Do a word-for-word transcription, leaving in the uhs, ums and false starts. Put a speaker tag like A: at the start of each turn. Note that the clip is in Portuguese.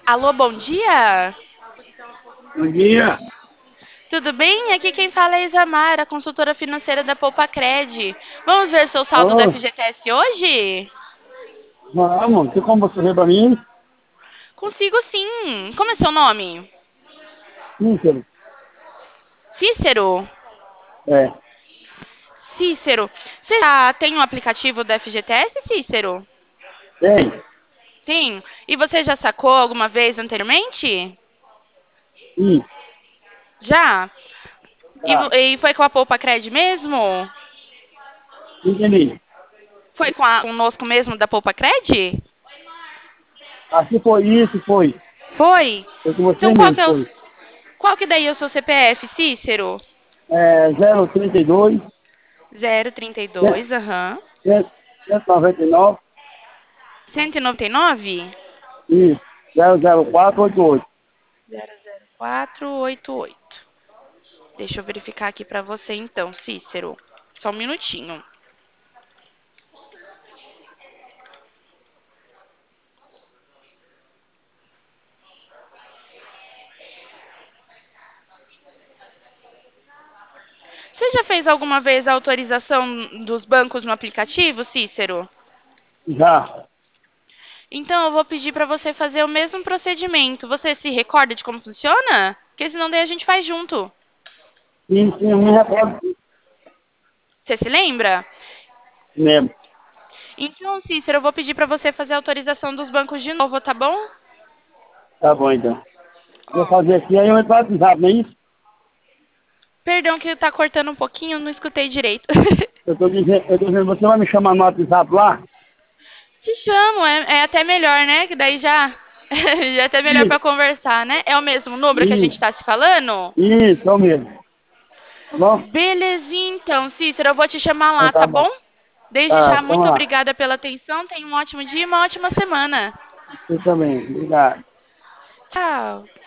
A: Alô, bom dia?
B: Bom dia.
A: Tudo bem? Aqui quem fala é a Isamara, consultora financeira da Poupa-Cred. Vamos ver seu saldo do
B: Ô,
A: F G T S hoje?
B: vamos, tem como você ver pra mim?
A: Consigo sim. Como é seu nome?
B: Cícero.
A: Cícero?
B: É,
A: Cícero. Você já tem um aplicativo do F G T S, Cícero?
B: tem,
A: Sim. E você já sacou alguma vez anteriormente?
B: sim,
A: Já? E, vo-
B: tá.
A: e foi com a Poupa-Cred mesmo?
B: Entendi.
A: Foi com a, conosco mesmo da Poupa-Cred?
B: Aqui foi isso, foi.
A: Foi?
B: Foi com você
A: Então qual que
B: mesmo,
A: é o,
B: foi.
A: qual que daí é o seu C P F, Cícero?
B: É, zero trinta e dois,
A: Zero trinta e dois, aham.
B: cento e noventa e nove,
A: Cento e noventa e nove.
B: isso, zero zero quatro oito oito.
A: Zero zero quatro oito oito. Deixa eu verificar aqui pra você então, Cícero. Só um minutinho. Você já fez alguma vez a autorização dos bancos no aplicativo, Cícero?
B: Já.
A: Então eu vou pedir pra você fazer o mesmo procedimento. Você se recorda de como funciona? Porque senão daí a gente faz junto.
B: Sim, sim, eu me recordo
A: Você se lembra?
B: mesmo.
A: Então, Cícero, eu vou pedir pra você fazer a autorização dos bancos de novo, tá bom?
B: Tá bom, então. Vou
A: Ó,
B: fazer aqui, aí eu entro no WhatsApp, não é isso?
A: perdão que tá cortando um pouquinho, não escutei direito.
B: Eu tô dizendo, eu tô dizendo, você vai me chamar no WhatsApp lá?
A: Te chamo, é, é até melhor, né? Que daí já, já é até melhor pra
B: Isso,
A: conversar, né? É o mesmo número que a gente
B: isso,
A: tá se falando?
B: isso, é o mesmo. Tá bom?
A: Belezinha, então, Cícero, eu vou te chamar
B: Então
A: lá,
B: tá
A: tá
B: bom.
A: bom? Desde
B: Tá,
A: já,
B: então
A: muito
B: lá.
A: obrigada pela atenção. Tenha um ótimo dia e uma ótima semana.
B: Você também. Obrigado.
A: Tchau.